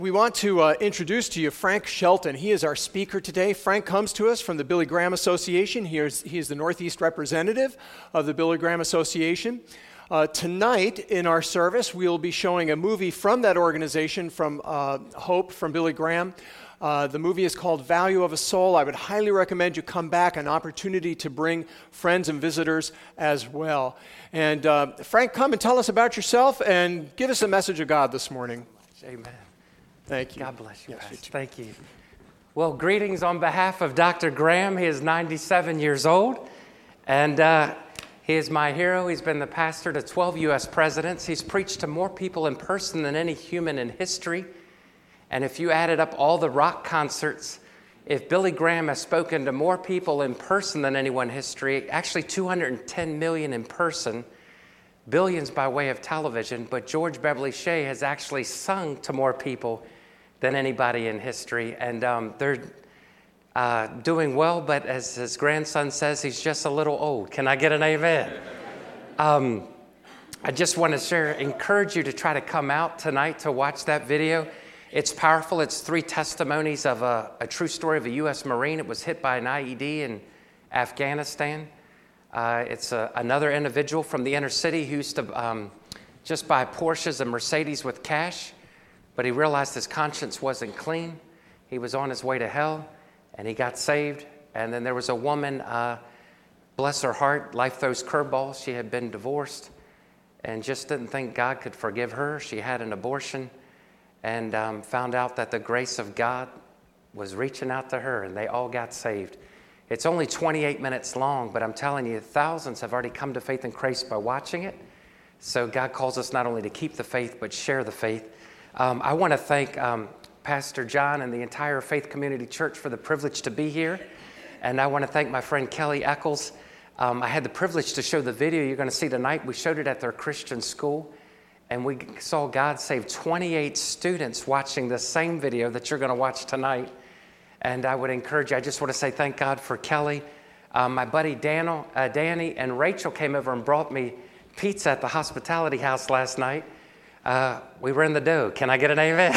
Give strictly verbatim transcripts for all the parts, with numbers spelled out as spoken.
We want to uh, introduce to you Frank Shelton. He is our speaker today. Frank comes to us from the Billy Graham Association. He is, he is the Northeast representative of the Billy Graham Association. Uh, tonight in our service, we will be showing a movie from that organization, from uh, Hope, from Billy Graham. Uh, the movie is called Value of a Soul. I would highly recommend you come back, an opportunity to bring friends and visitors as well. And uh, Frank, come and tell us about yourself and give us a message of God this morning. Amen. Thank you. God bless you, yes, Pastor. You Thank you. Well, greetings on behalf of Doctor Graham. He is ninety-seven years old, and uh, he is my hero. He's been the pastor to twelve U S presidents. He's preached to more people in person than any human in history. And if you added up all the rock concerts, if Billy Graham has spoken to more people in person than anyone in history, actually two hundred ten million in person, billions by way of television, but George Beverly Shea has actually sung to more people than anybody in history. And um, they're uh, doing well, but as his grandson says, he's just a little old. Can I get an amen? Um, I just want to share, encourage you to try to come out tonight to watch that video. It's powerful. It's three testimonies of a, a true story of a U S Marine. It was hit by an I E D in Afghanistan. Uh, it's a, another individual from the inner city who used to um, just buy Porsches and Mercedes with cash, but he realized his conscience wasn't clean. He was on his way to hell, and he got saved. And then there was a woman, uh, bless her heart, life throws curveballs. She had been divorced and just didn't think God could forgive her. She had an abortion and um, found out that the grace of God was reaching out to her, and they all got saved. It's only twenty-eight minutes long, but I'm telling you, thousands have already come to faith in Christ by watching it. So God calls us not only to keep the faith, but share the faith. Um, I want to thank um, Pastor John and the entire Faith Community Church for the privilege to be here. And I want to thank my friend Kelly Eccles. Um, I had the privilege to show the video you're going to see tonight. We showed it at their Christian school, and we saw God save twenty-eight students watching the same video that you're going to watch tonight. And I would encourage you, I just want to say thank God for Kelly. Um, my buddy Daniel, uh, Danny and Rachel came over and brought me pizza at the hospitality house last night. Uh, we were in the dough. Can I get an amen?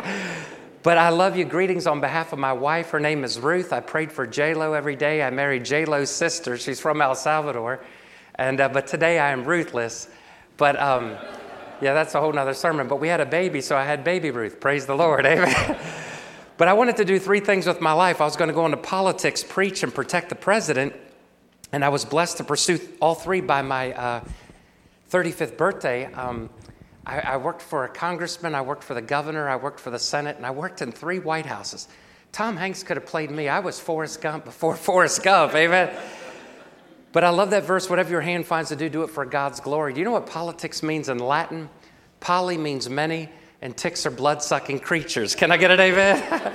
But I love you. Greetings on behalf of my wife. Her name is Ruth. I prayed for J-Lo every day. I married J-Lo's sister. She's from El Salvador. And uh, but today I am ruthless. But um, yeah, that's a whole nother sermon. But we had a baby, so I had baby Ruth. Praise the Lord. Amen. But I wanted to do three things with my life. I was going to go into politics, preach, and protect the president. And I was blessed to pursue all three by my uh, thirty-fifth birthday. Um, I, I worked for a congressman, I worked for the governor, I worked for the Senate, and I worked in three White Houses. Tom Hanks could have played me. I was Forrest Gump before Forrest Gump, amen? But I love that verse, whatever your hand finds to do, do it for God's glory. Do you know what politics means in Latin? Poly means many, and ticks are blood-sucking creatures. Can I get an amen?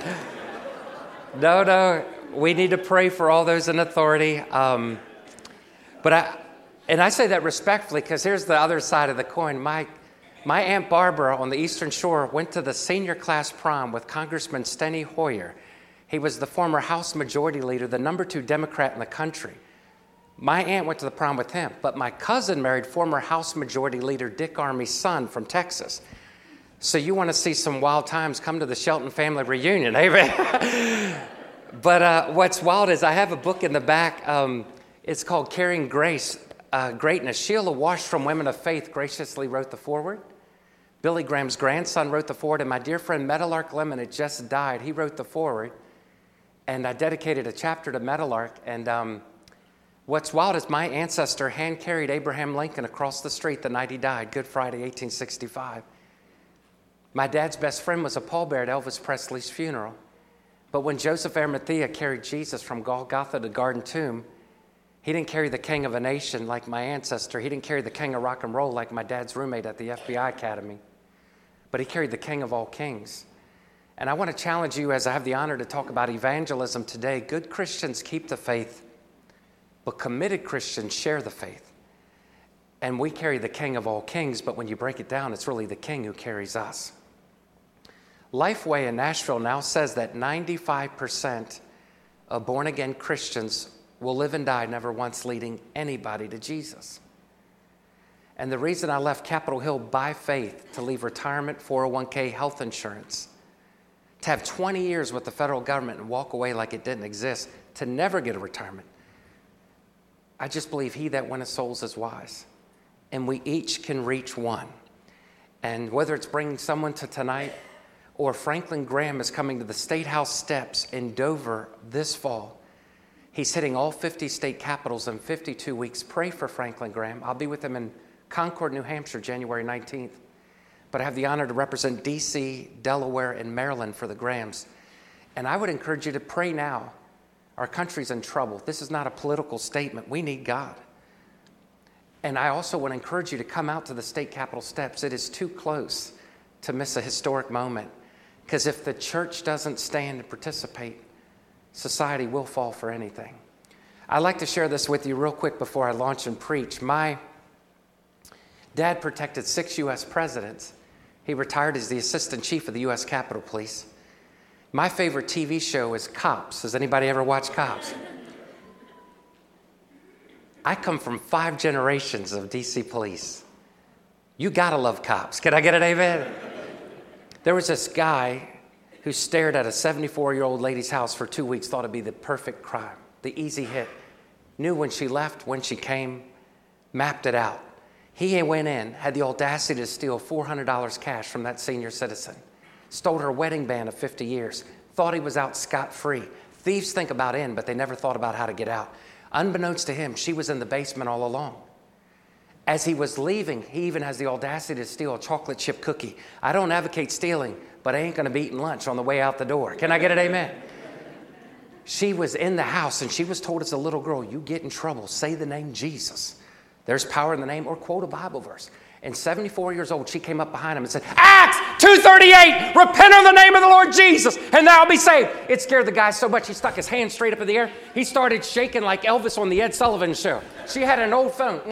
no, no. We need to pray for all those in authority. Um, but I, and I say that respectfully because here's the other side of the coin. My, my Aunt Barbara on the Eastern Shore went to the senior class prom with Congressman Steny Hoyer. He was the former House Majority Leader, the number two Democrat in the country. My aunt went to the prom with him, but my cousin married former House Majority Leader Dick Armey's son from Texas. So you want to see some wild times, come to the Shelton family reunion, amen? But uh, what's wild is I have a book in the back. Um, it's called Carrying Grace, uh, Greatness. Sheila Wash from Women of Faith graciously wrote the foreword. Billy Graham's grandson wrote the foreword, and my dear friend Meadowlark Lemon had just died. He wrote the foreword, and I dedicated a chapter to Meadowlark. And um, what's wild is my ancestor hand-carried Abraham Lincoln across the street the night he died, Good Friday, eighteen sixty-five. My dad's best friend was a pallbearer at Elvis Presley's funeral. But when Joseph Arimathea carried Jesus from Golgotha to Garden Tomb, he didn't carry the king of a nation like my ancestor. He didn't carry the king of rock and roll like my dad's roommate at the F B I Academy. But he carried the king of all kings. And I want to challenge you, as I have the honor to talk about evangelism today. Good Christians keep the faith, but committed Christians share the faith. And we carry the king of all kings, but when you break it down, it's really the king who carries us. Lifeway in Nashville now says that ninety-five percent of born-again Christians will live and die never once leading anybody to Jesus. And the reason I left Capitol Hill by faith to leave retirement, four oh one k, health insurance, to have twenty years with the federal government and walk away like it didn't exist, to never get a retirement. I just believe he that winneth souls is wise. And we each can reach one. And whether it's bringing someone to tonight, or Franklin Graham is coming to the State House steps in Dover this fall. He's hitting all fifty state capitals in fifty-two weeks. Pray for Franklin Graham. I'll be with him in Concord, New Hampshire, January nineteenth. But I have the honor to represent D C, Delaware, and Maryland for the Grahams. And I would encourage you to pray now. Our country's in trouble. This is not a political statement. We need God. And I also want to encourage you to come out to the state capitol steps. It is too close to miss a historic moment. Because if the church doesn't stand and participate, society will fall for anything. I'd like to share this with you real quick before I launch and preach. My dad protected six U S presidents. He retired as the assistant chief of the U S Capitol Police. My favorite T V show is Cops. Has anybody ever watched Cops? I come from five generations of D C police. You gotta love Cops. Can I get an amen? There was this guy who stared at a seventy-four-year-old lady's house for two weeks, thought it'd be the perfect crime, the easy hit. Knew when she left, when she came, mapped it out. He went in, had the audacity to steal four hundred dollars cash from that senior citizen. Stole her wedding band of fifty years. Thought he was out scot-free. Thieves think about in, but they never thought about how to get out. Unbeknownst to him, she was in the basement all along. As he was leaving, he even has the audacity to steal a chocolate chip cookie. I don't advocate stealing, but I ain't going to be eating lunch on the way out the door. Can I get an amen? She was in the house, and she was told as a little girl, you get in trouble, say the name Jesus. There's power in the name, or quote a Bible verse. And seventy-four years old, she came up behind him and said, Acts two thirty-eight, repent in the name of the Lord Jesus, and thou be saved. It scared the guy so much, he stuck his hand straight up in the air. He started shaking like Elvis on the Ed Sullivan Show. She had an old phone.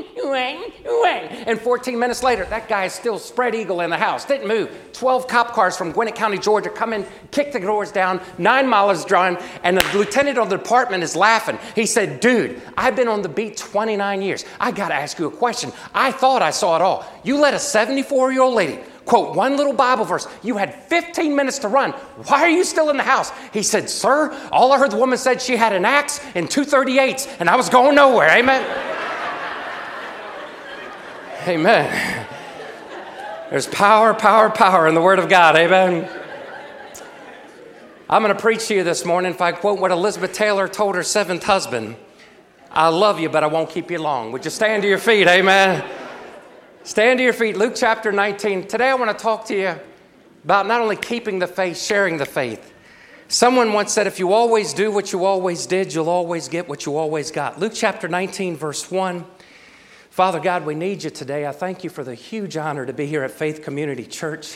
And fourteen minutes later, that guy is still spread eagle in the house. Didn't move. twelve cop cars from Gwinnett County, Georgia, come in, kick the doors down, nine miles drawn, and the lieutenant of the department is laughing. He said, dude, I've been on the beat twenty-nine years. I got to ask you a question. I thought I saw it all. You let a seventy-four-year-old lady quote one little Bible verse. You had fifteen minutes to run. Why are you still in the house? He said, sir, all I heard the woman said she had an axe and two thirty-eights, and I was going nowhere. Amen. Amen. There's power, power, power in the Word of God. Amen. I'm going to preach to you this morning if I quote what Elizabeth Taylor told her seventh husband. I love you, but I won't keep you long. Would you stand to your feet? Amen. Stand to your feet. Luke chapter nineteen. Today I want to talk to you about not only keeping the faith, sharing the faith. Someone once said, if you always do what you always did, you'll always get what you always got. Luke chapter nineteen, verse one. Father God, we need you today. I thank you for the huge honor to be here at Faith Community Church.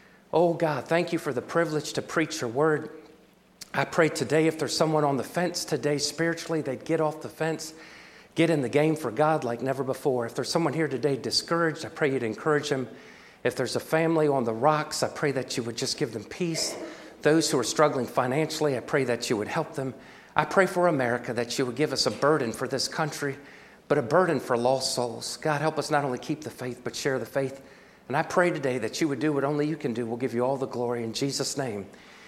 Oh God, thank you for the privilege to preach your word. I pray today if there's someone on the fence today spiritually, they'd get off the fence, get in the game for God like never before. If there's someone here today discouraged, I pray you'd encourage them. If there's a family on the rocks, I pray that you would just give them peace. Those who are struggling financially, I pray that you would help them. I pray for America that you would give us a burden for this country, but a burden for lost souls. God, help us not only keep the faith, but share the faith. And I pray today that you would do what only you can do. We'll give you all the glory in Jesus' name.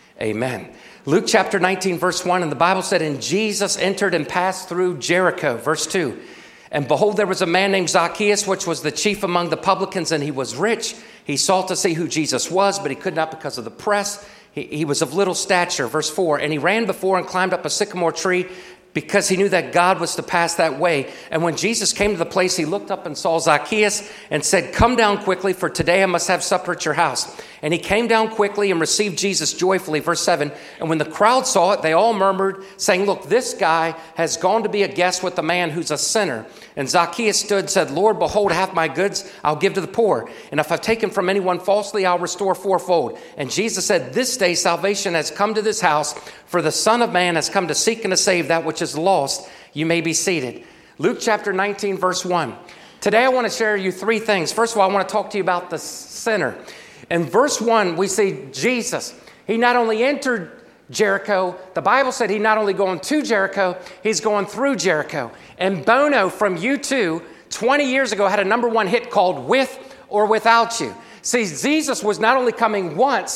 Amen. Luke chapter nineteen, verse one, and the Bible said, and Jesus entered and passed through Jericho. Verse two, and behold, there was a man named Zacchaeus, which was the chief among the publicans, and he was rich. He sought to see who Jesus was, but he could not because of the press. He, he was of little stature. Verse four, and he ran before and climbed up a sycamore tree because he knew that God was to pass that way. And when Jesus came to the place, he looked up and saw Zacchaeus and said, come down quickly, for today I must have supper at your house. And he came down quickly and received Jesus joyfully. Verse seven, and when the crowd saw it, they all murmured, saying, look, this guy has gone to be a guest with the man who's a sinner. And Zacchaeus stood and said, Lord, behold, half my goods I'll give to the poor. And if I've taken from anyone falsely, I'll restore fourfold. And Jesus said, this day salvation has come to this house, for the Son of Man has come to seek and to save that which is lost. You may be seated. Luke chapter nineteen, verse one. Today I want to share you three things. First of all, I want to talk to you about the sinner. In verse one, we see Jesus. He not only entered Jericho, the Bible said he's not only going to Jericho, he's going through Jericho. And Bono from U two twenty years ago had a number one hit called With or Without You. See, Jesus was not only coming once,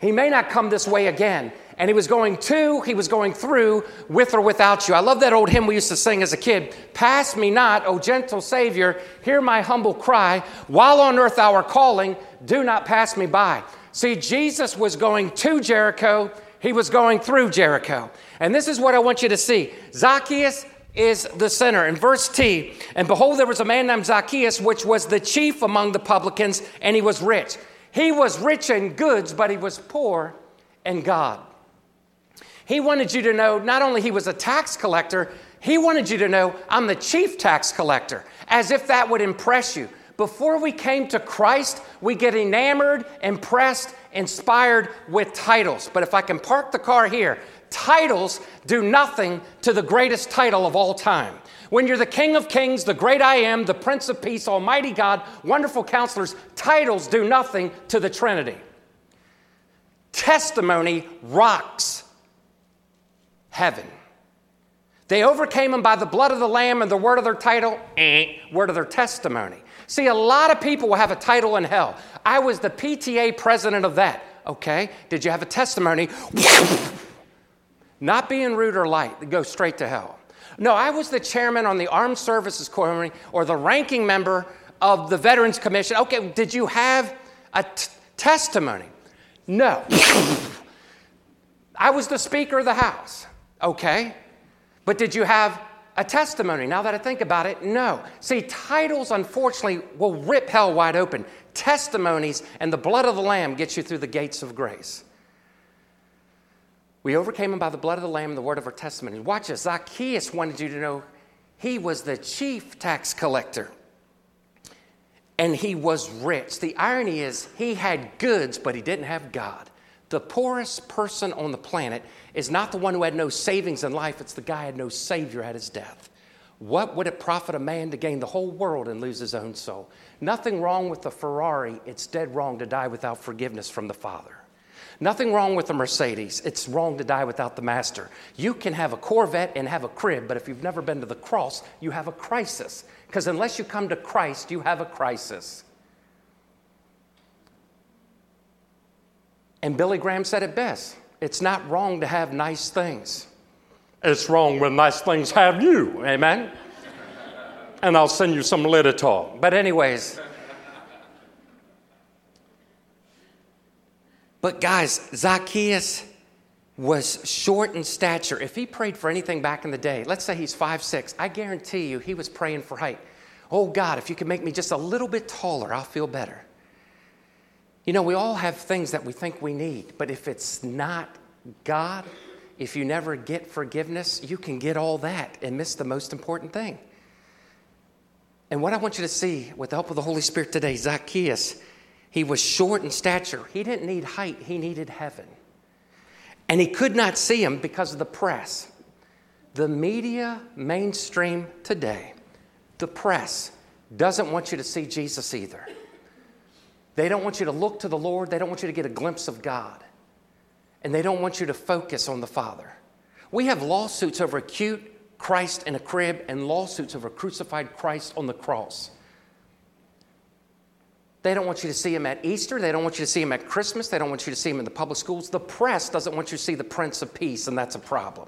He may not come this way again. And he was going to, he was going through, with or without you. I love that old hymn we used to sing as a kid. Pass me not, O gentle Savior, hear my humble cry. While on earth thou art calling, do not pass me by. See, Jesus was going to Jericho. He was going through Jericho. And this is what I want you to see. Zacchaeus is the sinner. In verse T, and behold, there was a man named Zacchaeus, which was the chief among the publicans, and he was rich. He was rich in goods, but he was poor in God. He wanted you to know not only he was a tax collector, he wanted you to know, I'm the chief tax collector, as if that would impress you. Before we came to Christ, we get enamored, impressed, inspired with titles. But if I can park the car here, titles do nothing to the greatest title of all time. When you're the King of Kings, the great I am, the Prince of Peace, Almighty God, wonderful counselors, titles do nothing to the Trinity. Testimony rocks heaven. They overcame him by the blood of the Lamb and the word of their title, eh, word of their testimony. See, a lot of people will have a title in hell. I was the P T A president of that. Okay, did you have a testimony? Not being rude or light, go straight to hell. No, I was the chairman on the Armed Services Committee or the ranking member of the Veterans Commission. Okay, did you have a t- testimony? No. I was the Speaker of the House. Okay, but did you have a testimony? Now that I think about it, no. See, titles, unfortunately, will rip hell wide open. Testimonies and the blood of the Lamb gets you through the gates of grace. We overcame him by the blood of the Lamb and the word of our testimony. Watch this. Zacchaeus wanted you to know he was the chief tax collector. And he was rich. The irony is he had goods, but he didn't have God. The poorest person on the planet is not the one who had no savings in life. It's the guy who had no Savior at his death. What would it profit a man to gain the whole world and lose his own soul? Nothing wrong with the Ferrari. It's dead wrong to die without forgiveness from the Father. Nothing wrong with the Mercedes. It's wrong to die without the Master. You can have a Corvette and have a crib, but if you've never been to the cross, you have a crisis. Because unless you come to Christ, you have a crisis. And Billy Graham said it best. It's not wrong to have nice things. It's wrong when nice things have you. Amen? And I'll send you some later talk. But anyways. But guys, Zacchaeus was short in stature. If he prayed for anything back in the day, let's say he's five six, I guarantee you he was praying for height. Oh God, if you could make me just a little bit taller, I'll feel better. You know, we all have things that we think we need, but if it's not God, if you never get forgiveness, you can get all that and miss the most important thing. And what I want you to see with the help of the Holy Spirit today, Zacchaeus, he was short in stature. He didn't need height, he needed heaven. And he could not see him because of the press. The media mainstream today, the press, doesn't want you to see Jesus either. They don't want you to look to the Lord. They don't want you to get a glimpse of God. And they don't want you to focus on the Father. We have lawsuits over a cute Christ in a crib and lawsuits over a crucified Christ on the cross. They don't want you to see him at Easter. They don't want you to see him at Christmas. They don't want you to see him in the public schools. The press doesn't want you to see the Prince of Peace, and that's a problem.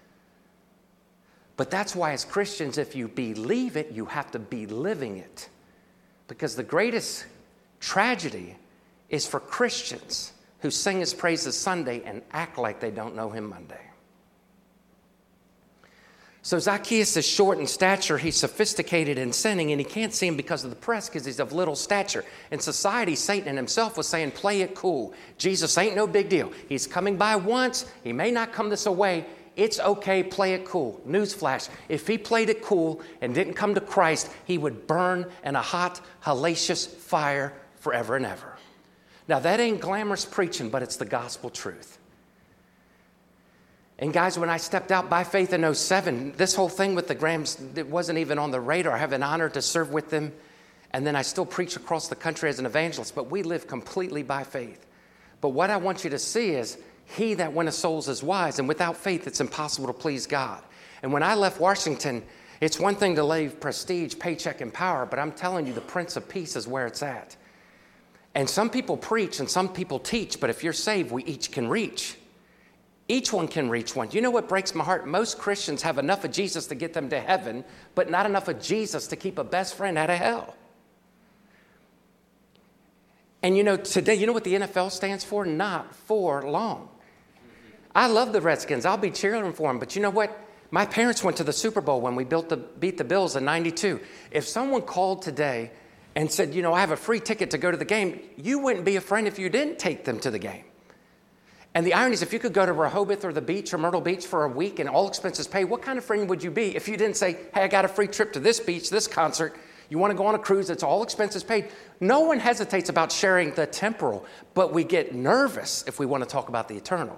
But that's why as Christians, if you believe it, you have to be living it. Because the greatest tragedy is for Christians who sing his praises Sunday and act like they don't know him Monday. So Zacchaeus is short in stature, he's sophisticated in sinning, and he can't see him because of the press because he's of little stature. In society, Satan himself was saying, play it cool. Jesus ain't no big deal. He's coming by once. He may not come this way. It's okay, play it cool. Newsflash, if he played it cool and didn't come to Christ, he would burn in a hot, hellacious fire forever and ever. Now, that ain't glamorous preaching, but it's the gospel truth. And guys, when I stepped out by faith in oh seven, this whole thing with the Grahams, it wasn't even on the radar. I have an honor to serve with them. And then I still preach across the country as an evangelist, but we live completely by faith. But what I want you to see is, he that winneth souls is wise, and without faith, it's impossible to please God. And when I left Washington, it's one thing to leave prestige, paycheck, and power, but I'm telling you, the Prince of Peace is where it's at. And some people preach and some people teach, but if you're saved, we each can reach. Each one can reach one. You know what breaks my heart? Most Christians have enough of Jesus to get them to heaven, but not enough of Jesus to keep a best friend out of hell. And you know, today, you know what the N F L stands for? Not for long. I love the Redskins. I'll be cheering for them. But you know what? My parents went to the Super Bowl when we built the, beat the Bills in ninety-two. If someone called today and said, you know, I have a free ticket to go to the game, you wouldn't be a friend if you didn't take them to the game. And the irony is, if you could go to Rehoboth or the beach or Myrtle Beach for a week and all expenses paid, what kind of friend would you be if you didn't say, hey, I got a free trip to this beach, this concert. You want to go on a cruise, it's all expenses paid. No one hesitates about sharing the temporal, but we get nervous if we want to talk about the eternal.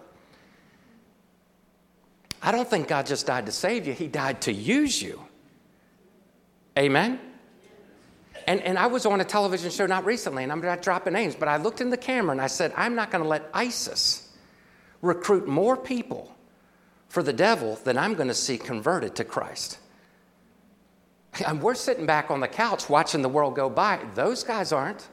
I don't think God just died to save you. He died to use you. Amen? And, and I was on a television show not recently, and I'm not dropping names, but I looked in the camera and I said, I'm not going to let ISIS recruit more people for the devil than I'm going to see converted to Christ. And we're sitting back on the couch watching the world go by. Those guys aren't.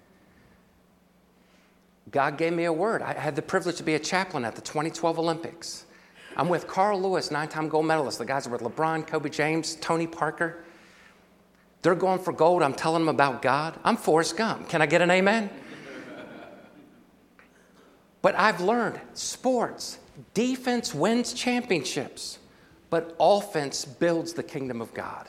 God gave me a word. I had the privilege to be a chaplain at the twenty twelve Olympics. I'm with Carl Lewis, nine-time gold medalist. The guys are with LeBron, Kobe James, Tony Parker. They're going for gold. I'm telling them about God. I'm Forrest Gump. Can I get an amen? But I've learned sports, defense wins championships, but offense builds the kingdom of God.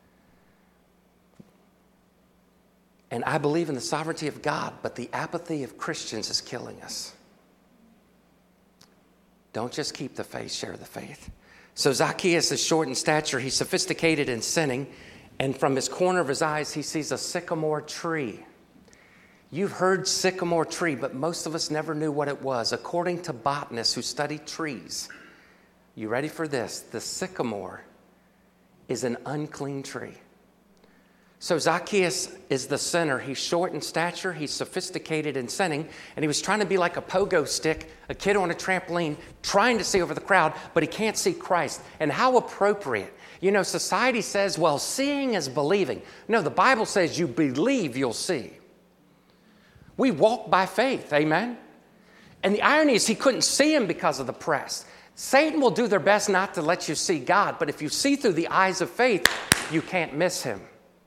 And I believe in the sovereignty of God, but the apathy of Christians is killing us. Don't just keep the faith, share the faith. So Zacchaeus is short in stature. He's sophisticated in sinning. And from his corner of his eyes, he sees a sycamore tree. You've heard sycamore tree, but most of us never knew what it was. According to botanists who study trees, you ready for this? The sycamore is an unclean tree. So Zacchaeus is the sinner. He's short in stature. He's sophisticated in sinning. And he was trying to be like a pogo stick, a kid on a trampoline, trying to see over the crowd, but he can't see Christ. And how appropriate. You know, society says, well, seeing is believing. No, the Bible says you believe, you'll see. We walk by faith, amen? And the irony is he couldn't see him because of the press. Satan will do their best not to let you see God, but if you see through the eyes of faith, you can't miss him.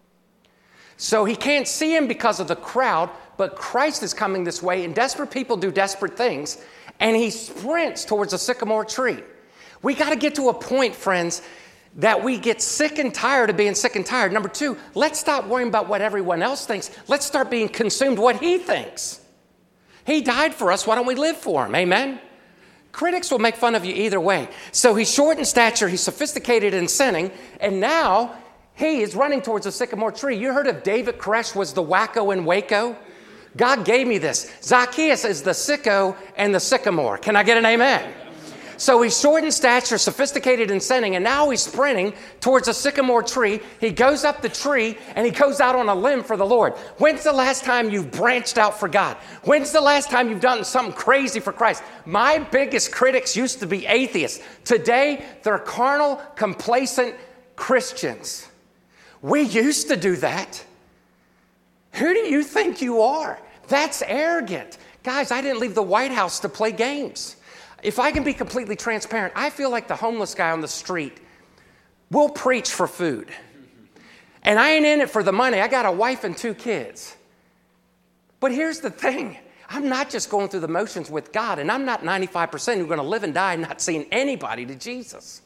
So he can't see him because of the crowd, but Christ is coming this way, and desperate people do desperate things, and he sprints towards a sycamore tree. We got to get to a point, friends, that we get sick and tired of being sick and tired. Number two, let's stop worrying about what everyone else thinks. Let's start being consumed what he thinks. He died for us. Why don't we live for him? Amen? Critics will make fun of you either way. So he's short in stature. He's sophisticated in sinning. And now he is running towards a sycamore tree. You heard of David Koresh was the wacko in Waco? God gave me this. Zacchaeus is the sicko and the sycamore. Can I get an amen? So he's short in stature, sophisticated in sinning, and now he's sprinting towards a sycamore tree. He goes up the tree, and he goes out on a limb for the Lord. When's the last time you've branched out for God? When's the last time you've done something crazy for Christ? My biggest critics used to be atheists. Today, they're carnal, complacent Christians. We used to do that. Who do you think you are? That's arrogant. Guys, I didn't leave the White House to play games. If I can be completely transparent, I feel like the homeless guy on the street will preach for food. And I ain't in it for the money. I got a wife and two kids. But here's the thing. I'm not just going through the motions with God, and I'm not ninety-five percent who are going to live and die not seeing anybody to Jesus.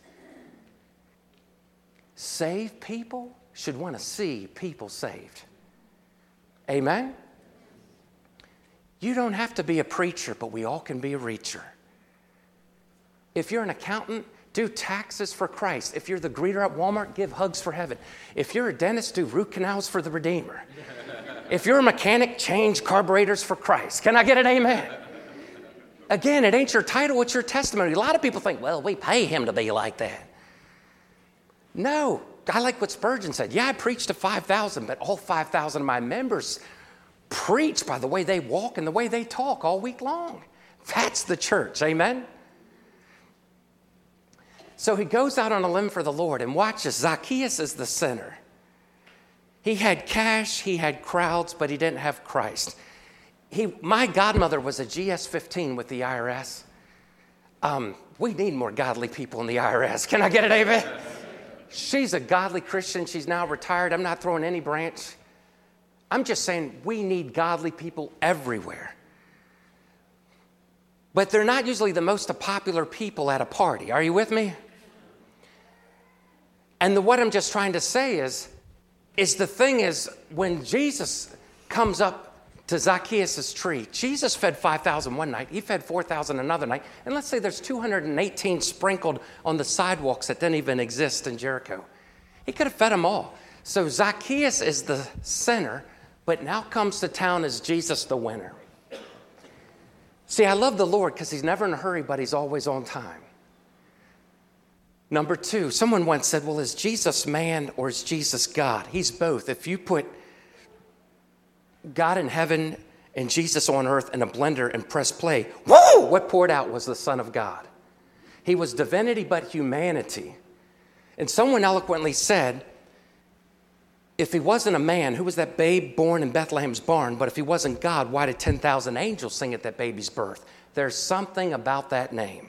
Saved people should want to see people saved. Amen? You don't have to be a preacher, but we all can be a reacher. If you're an accountant, do taxes for Christ. If you're the greeter at Walmart, give hugs for heaven. If you're a dentist, do root canals for the Redeemer. If you're a mechanic, change carburetors for Christ. Can I get an amen? Again, it ain't your title, it's your testimony. A lot of people think, well, we pay him to be like that. No, I like what Spurgeon said. Yeah, I preach to five thousand, but all five thousand of my members preach by the way they walk and the way they talk all week long. That's the church, amen? So he goes out on a limb for the Lord, and watch this. Zacchaeus is the sinner. He had cash, he had crowds, but he didn't have Christ. he, my godmother was a G S fifteen with the I R S. Um, we need more godly people in the I R S. Can I get an amen? She's a godly Christian. She's now retired. I'm not throwing any branch. I'm just saying we need godly people everywhere. But they're not usually the most popular people at a party. Are you with me? And the, what I'm just trying to say is, is the thing is, when Jesus comes up to Zacchaeus' tree, Jesus fed five thousand one night. He fed four thousand another night. And let's say there's two hundred eighteen sprinkled on the sidewalks that didn't even exist in Jericho. He could have fed them all. So Zacchaeus is the sinner, but now comes to town as Jesus the winner. See, I love the Lord because he's never in a hurry, but he's always on time. Number two, someone once said, well, is Jesus man or is Jesus God? He's both. If you put God in heaven and Jesus on earth in a blender and press play, whoa, what poured out was the Son of God. He was divinity but humanity. And someone eloquently said, if he wasn't a man, who was that babe born in Bethlehem's barn? But if he wasn't God, why did ten thousand angels sing at that baby's birth? There's something about that name.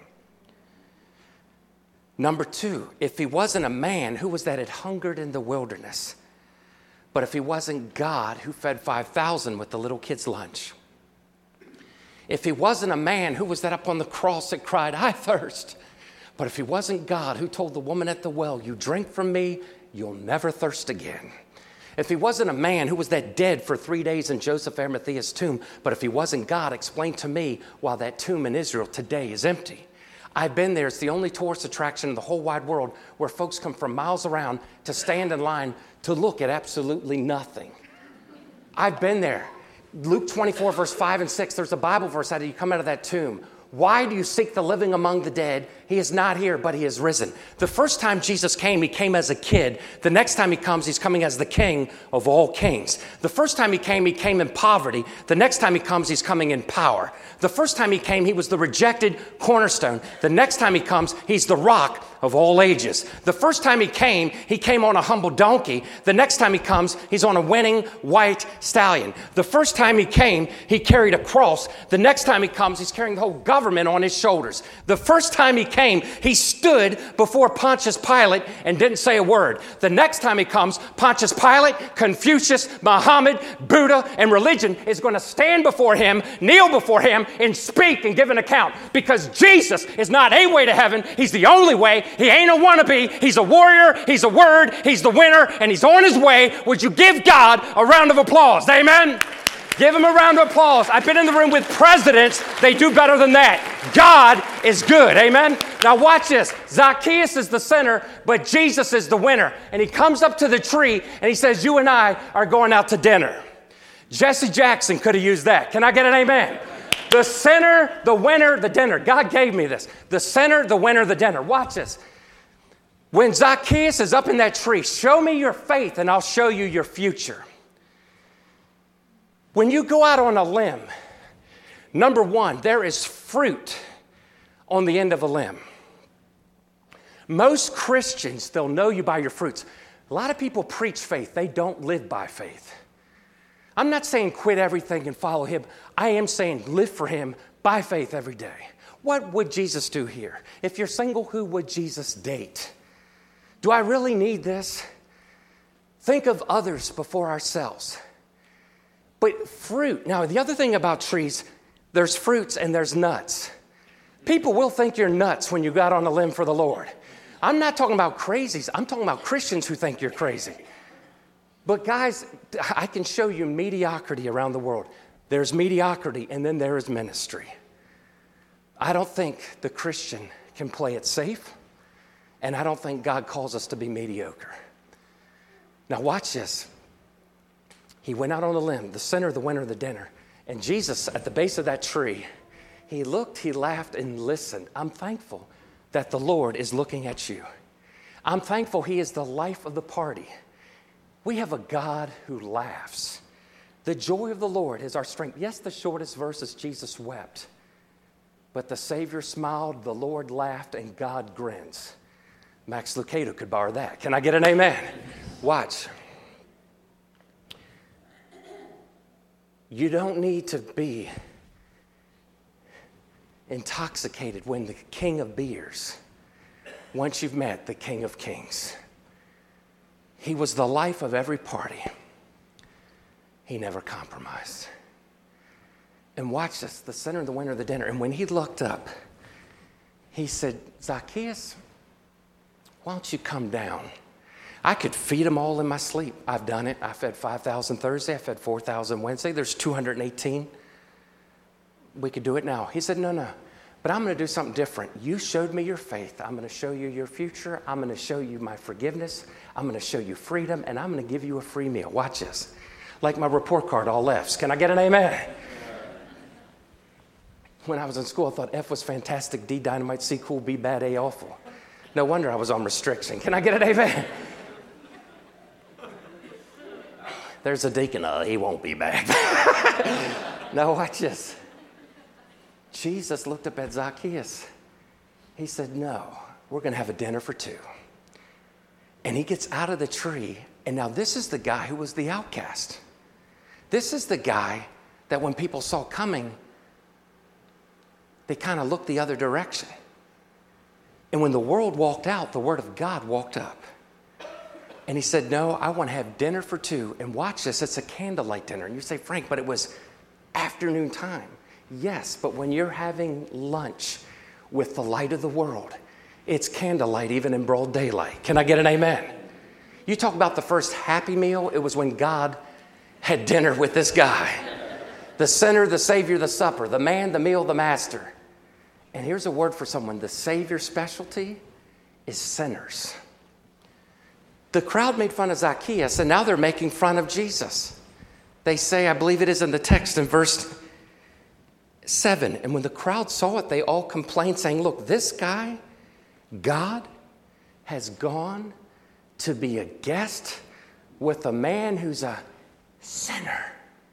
Number two, if he wasn't a man, who was that had hungered in the wilderness? But if he wasn't God, who fed five thousand with the little kid's lunch? If he wasn't a man, who was that up on the cross that cried, I thirst? But if he wasn't God, who told the woman at the well, you drink from me, you'll never thirst again? If he wasn't a man, who was that dead for three days in Joseph Arimathea's tomb? But if he wasn't God, explain to me why that tomb in Israel today is empty. I've been there. It's the only tourist attraction in the whole wide world where folks come from miles around to stand in line to look at absolutely nothing. I've been there. Luke twenty-four, verse five and six, there's a Bible verse out of you come out of that tomb. Why do you seek the living among the dead? He is not here, but he is risen. The first time Jesus came, he came as a kid. The next time he comes, he's coming as the King of all kings. The first time he came, he came in poverty. The next time he comes, he's coming in power. The first time he came, he was the rejected cornerstone. The next time he comes, he's the rock of all ages. The first time he came, he came on a humble donkey. The next time he comes, he's on a winning white stallion. The first time he came, he carried a cross. The next time he comes, he's carrying the whole government on his shoulders. The first time he came, he stood before Pontius Pilate and didn't say a word. The next time he comes, Pontius Pilate, Confucius, Muhammad, Buddha, and religion is going to stand before him, kneel before him, and speak and give an account. Because Jesus is not a way to heaven. He's the only way. He ain't a wannabe. He's a warrior. He's a word. He's the winner. And he's on his way. Would you give God a round of applause? Amen? Give him a round of applause. I've been in the room with presidents. They do better than that. God is good. Amen? Now watch this. Zacchaeus is the sinner, but Jesus is the winner. And he comes up to the tree and he says, you and I are going out to dinner. Jesse Jackson could have used that. Can I get an amen? The sinner, the winner, the dinner. God gave me this. The sinner, the winner, the dinner. Watch this. When Zacchaeus is up in that tree, show me your faith and I'll show you your future. When you go out on a limb, number one, there is fruit on the end of a limb. Most Christians, they'll know you by your fruits. A lot of people preach faith. They don't live by faith. I'm not saying quit everything and follow him. I am saying live for him by faith every day. What would Jesus do here? If you're single, who would Jesus date? Do I really need this? Think of others before ourselves. But fruit, now the other thing about trees, there's fruits and there's nuts. People will think you're nuts when you got on a limb for the Lord. I'm not talking about crazies. I'm talking about Christians who think you're crazy. But guys, I can show you mediocrity around the world. There's mediocrity and then there is ministry. I don't think the Christian can play it safe, and I don't think God calls us to be mediocre. Now watch this. He went out on a limb, the sinner, the winner, the dinner. And Jesus, at the base of that tree, he looked, he laughed, and listened. I'm thankful that the Lord is looking at you. I'm thankful he is the life of the party. We have a God who laughs. The joy of the Lord is our strength. Yes, the shortest verse is Jesus wept. But the Savior smiled, the Lord laughed, and God grins. Max Lucado could borrow that. Can I get an amen? Watch. You don't need to be intoxicated when the king of beers, once you've met the King of Kings. He was the life of every party. He never compromised. And watch this, the center of the winner of the dinner. And when he looked up, he said, Zacchaeus, why don't you come down? I could feed them all in my sleep. I've done it. I fed five thousand Thursday. I fed four thousand Wednesday. There's two hundred eighteen. We could do it now. He said, no, no. But I'm going to do something different. You showed me your faith. I'm going to show you your future. I'm going to show you my forgiveness. I'm going to show you freedom. And I'm going to give you a free meal. Watch this. Like my report card, all F's. Can I get an amen? When I was in school, I thought F was fantastic, D dynamite, C cool, B bad, A awful. No wonder I was on restriction. Can I get an amen? There's a deacon. Oh, he won't be back. No, watch this. Jesus looked up at Zacchaeus. He said, no, we're going to have a dinner for two. And he gets out of the tree. And now this is the guy who was the outcast. This is the guy that when people saw coming, they kind of looked the other direction. And when the world walked out, the word of God walked up. And he said, no, I want to have dinner for two. And watch this, it's a candlelight dinner. And you say, Frank, but it was afternoon time. Yes, but when you're having lunch with the light of the world, it's candlelight even in broad daylight. Can I get an amen? You talk about the first happy meal, it was when God had dinner with this guy. The sinner, the Savior, the supper, the man, the meal, the master. And here's a word for someone. The Savior's specialty is sinners. The crowd made fun of Zacchaeus, and now they're making fun of Jesus. They say, I believe it is in the text in verse seven. And when the crowd saw it, they all complained, saying, look, this guy, God, has gone to be a guest with a man who's a sinner.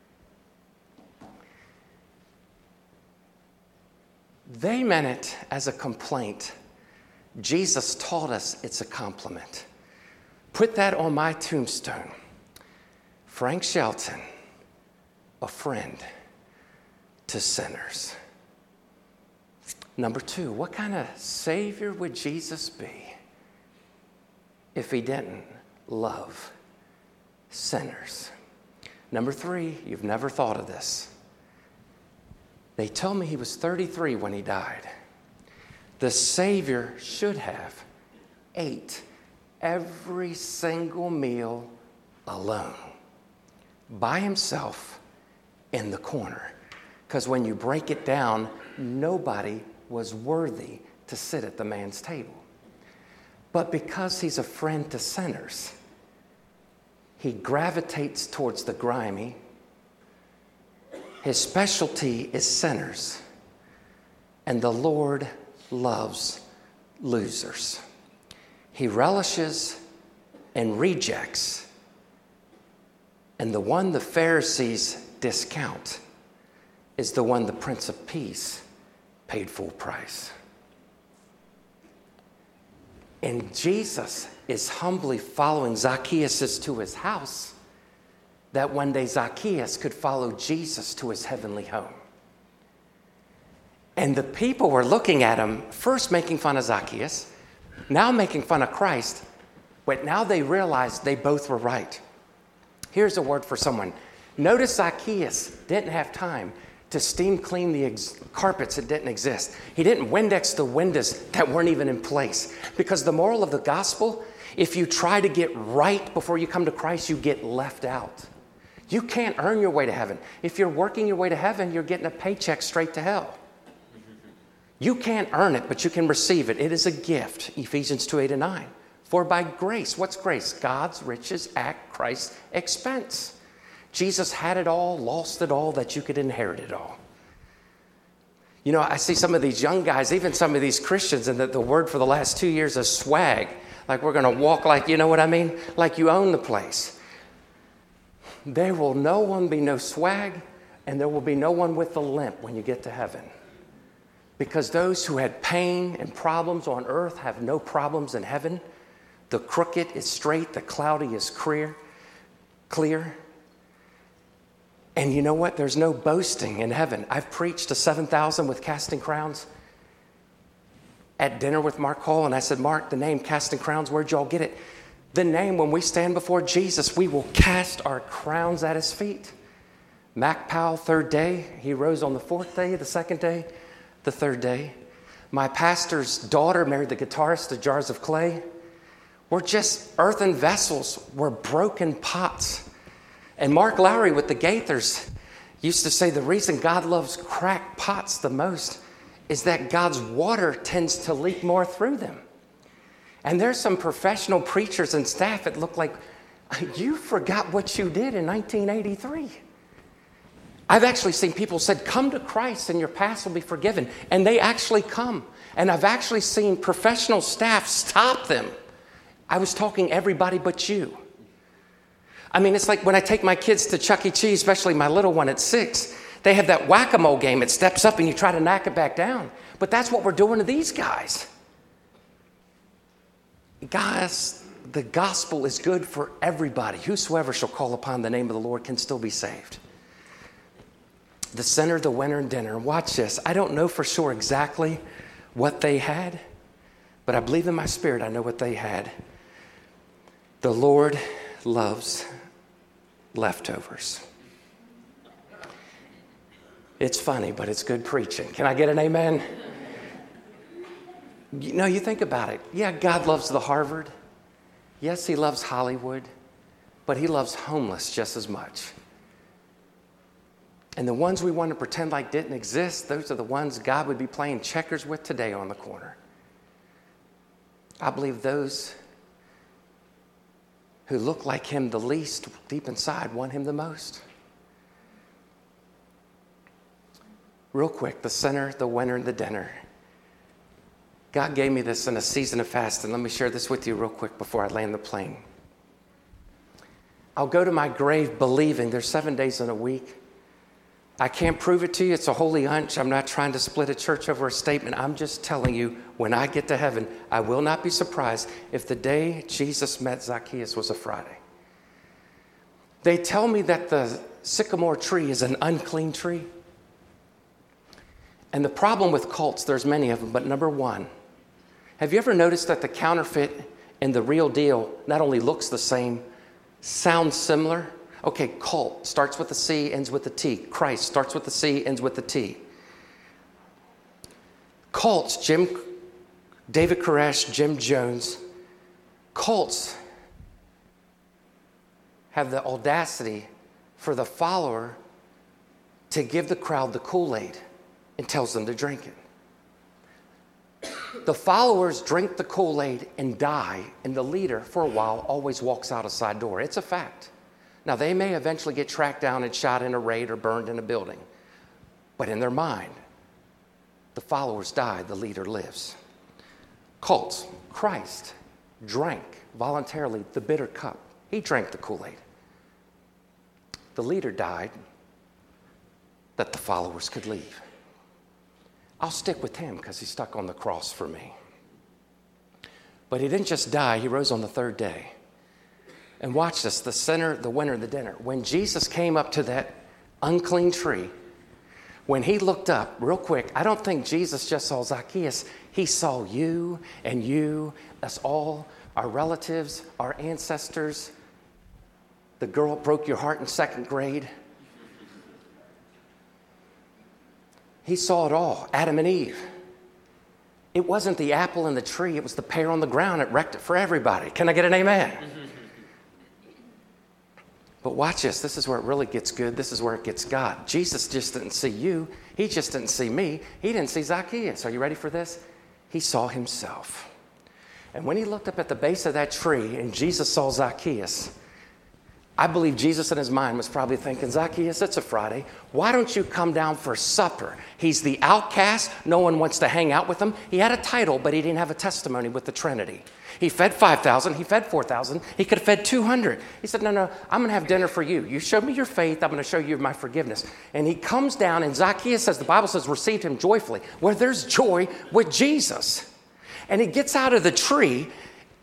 They meant it as a complaint. Jesus taught us it's a compliment. Put that on my tombstone. Frank Shelton, a friend to sinners. Number two, what kind of Savior would Jesus be if he didn't love sinners? Number three, you've never thought of this. They told me he was thirty-three when he died. The Savior should have ate every single meal alone, by himself in the corner. Because when you break it down, nobody was worthy to sit at the man's table. But because he's a friend to sinners, he gravitates towards the grimy. His specialty is sinners. And the Lord loves losers. He relishes and rejects. And the one the Pharisees discount is the one the Prince of Peace paid full price. And Jesus is humbly following Zacchaeus to his house, that one day Zacchaeus could follow Jesus to his heavenly home. And the people were looking at him, first making fun of Zacchaeus, now making fun of Christ, but now they realized they both were right. Here's a word for someone. Notice Zacchaeus didn't have time to steam clean the ex- carpets that didn't exist. He didn't Windex the windows that weren't even in place. Because the moral of the gospel, if you try to get right before you come to Christ, you get left out. You can't earn your way to heaven. If you're working your way to heaven, you're getting a paycheck straight to hell. You can't earn it, but you can receive it. It is a gift, Ephesians two, eight and nine. For by grace, what's grace? God's riches at Christ's expense. Jesus had it all, lost it all, that you could inherit it all. You know, I see some of these young guys, even some of these Christians, and the, the word for the last two years is swag. Like we're going to walk like, you know what I mean? Like you own the place. There will no one be no swag, and there will be no one with a limp when you get to heaven. Because those who had pain and problems on earth have no problems in heaven. The crooked is straight, the cloudy is clear. clear. And you know what? There's no boasting in heaven. I've preached to seven thousand with Casting Crowns at dinner with Mark Hall, and I said, Mark, the name Casting Crowns, where'd y'all get it? The name, when we stand before Jesus, we will cast our crowns at his feet. Mac Powell, third day. He rose on the fourth day, the second day, the third day. My pastor's daughter married the guitarist, the Jars of Clay. We're just earthen vessels. We're broken pots. And Mark Lowry with the Gaithers used to say the reason God loves cracked pots the most is that God's water tends to leak more through them. And there's some professional preachers and staff that look like, you forgot what you did in nineteen eighty-three. I've actually seen people said, come to Christ and your past will be forgiven. And they actually come. And I've actually seen professional staff stop them. I was talking everybody but you. I mean, it's like when I take my kids to Chuck E. Cheese, especially my little one at six, they have that whack-a-mole game. It steps up and you try to knock it back down. But that's what we're doing to these guys. Guys, the gospel is good for everybody. Whosoever shall call upon the name of the Lord can still be saved. The sinner, the winner, and dinner. Watch this. I don't know for sure exactly what they had, but I believe in my spirit I know what they had. The Lord loves leftovers. It's funny, but it's good preaching. Can I get an amen? You know, you think about it. Yeah, God loves the Harvard. Yes, he loves Hollywood, but he loves homeless just as much. And the ones we want to pretend like didn't exist, those are the ones God would be playing checkers with today on the corner. I believe those who look like him the least deep inside want him the most. Real quick, the sinner, the winner, and the dinner. God gave me this in a season of fasting. Let me share this with you real quick before I land the plane. I'll go to my grave believing there's seven days in a week. I can't prove it to you. It's a holy hunch. I'm not trying to split a church over a statement. I'm just telling you, when I get to heaven, I will not be surprised if the day Jesus met Zacchaeus was a Friday. They tell me that the sycamore tree is an unclean tree. And the problem with cults, there's many of them, but number one, have you ever noticed that the counterfeit and the real deal not only looks the same, sounds similar? Okay, cult starts with a C, ends with a T. Christ starts with a C, ends with a T. Cults, Jim, David Koresh, Jim Jones, cults have the audacity for the follower to give the crowd the Kool-Aid and tells them to drink it. The followers drink the Kool-Aid and die, and the leader, for a while, always walks out a side door. It's a fact. Now, they may eventually get tracked down and shot in a raid or burned in a building. But in their mind, the followers die, the leader lives. Cults, Christ drank voluntarily the bitter cup. He drank the Kool-Aid. The leader died that the followers could leave. I'll stick with him because he stuck on the cross for me. But he didn't just die, he rose on the third day. And watch this, the sinner, the winner, the dinner. When Jesus came up to that unclean tree, when he looked up, real quick, I don't think Jesus just saw Zacchaeus. He saw you and you, us all, our relatives, our ancestors. The girl broke your heart in second grade. He saw it all, Adam and Eve. It wasn't the apple in the tree, it was the pear on the ground. It wrecked it for everybody. Can I get an amen? But watch this. This is where it really gets good. This is where it gets God. Jesus just didn't see you. He just didn't see me. He didn't see Zacchaeus. Are you ready for this? He saw himself. And when he looked up at the base of that tree and Jesus saw Zacchaeus, I believe Jesus in his mind was probably thinking, Zacchaeus, it's a Friday. Why don't you come down for supper? He's the outcast. No one wants to hang out with him. He had a title, but he didn't have a testimony with the Trinity. He fed five thousand. He fed four thousand. He could have fed two hundred. He said, no, no, I'm going to have dinner for you. You showed me your faith. I'm going to show you my forgiveness. And he comes down, and Zacchaeus, says, the Bible says, received him joyfully. Well, there's joy with Jesus. And he gets out of the tree,